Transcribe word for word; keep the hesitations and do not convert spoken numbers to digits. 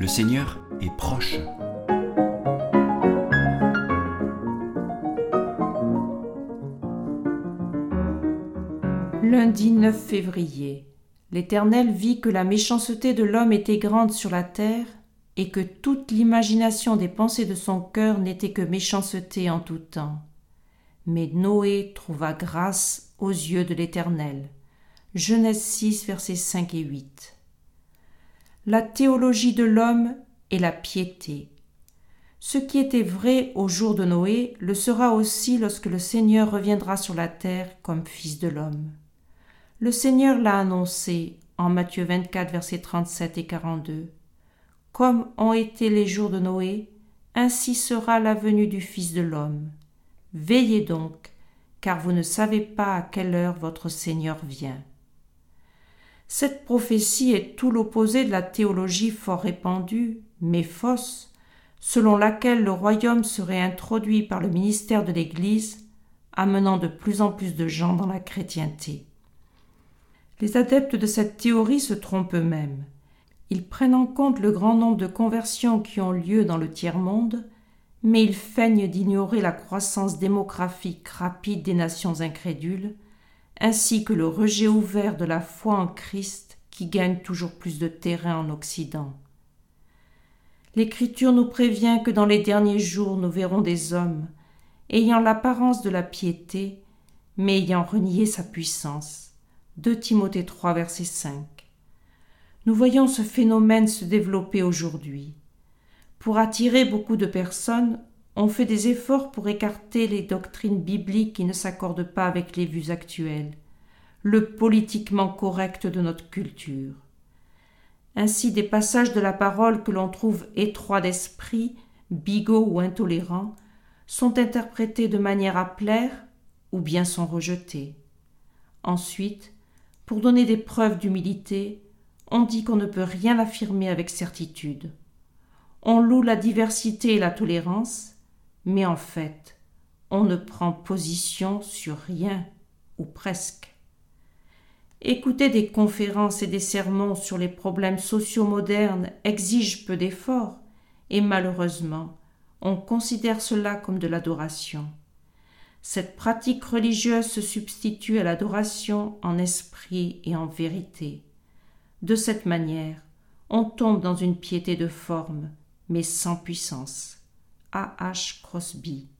Le Seigneur est proche. Lundi neuf février. L'Éternel vit que la méchanceté de l'homme était grande sur la terre et que toute l'imagination des pensées de son cœur n'était que méchanceté en tout temps. Mais Noé trouva grâce aux yeux de l'Éternel. Genèse six, versets cinq et huit. La théologie de l'homme est la piété. Ce qui était vrai au jour de Noé le sera aussi lorsque le Seigneur reviendra sur la terre comme Fils de l'homme. Le Seigneur l'a annoncé en Matthieu vingt-quatre, versets trente-sept et quarante-deux. Comme ont été les jours de Noé, ainsi sera la venue du Fils de l'homme. Veillez donc, car vous ne savez pas à quelle heure votre Seigneur vient. Cette prophétie est tout l'opposé de la théologie fort répandue, mais fausse, selon laquelle le royaume serait introduit par le ministère de l'Église, amenant de plus en plus de gens dans la chrétienté. Les adeptes de cette théorie se trompent eux-mêmes. Ils prennent en compte le grand nombre de conversions qui ont lieu dans le tiers-monde, mais ils feignent d'ignorer la croissance démographique rapide des nations incrédules, ainsi que le rejet ouvert de la foi en Christ qui gagne toujours plus de terrain en Occident. L'Écriture nous prévient que dans les derniers jours nous verrons des hommes ayant l'apparence de la piété, mais ayant renié sa puissance. deux Timothée trois, verset cinq. Nous voyons ce phénomène se développer aujourd'hui. Pour attirer beaucoup de personnes, on fait des efforts pour écarter les doctrines bibliques qui ne s'accordent pas avec les vues actuelles, le politiquement correct de notre culture. Ainsi, des passages de la parole que l'on trouve étroits d'esprit, bigots ou intolérants, sont interprétés de manière à plaire ou bien sont rejetés. Ensuite, pour donner des preuves d'humilité, on dit qu'on ne peut rien affirmer avec certitude. On loue la diversité et la tolérance, mais en fait, on ne prend position sur rien, ou presque. Écouter des conférences et des sermons sur les problèmes sociaux modernes exige peu d'efforts, et malheureusement, on considère cela comme de l'adoration. Cette pratique religieuse se substitue à l'adoration en esprit et en vérité. De cette manière, on tombe dans une piété de forme, mais sans puissance. A H Crosby.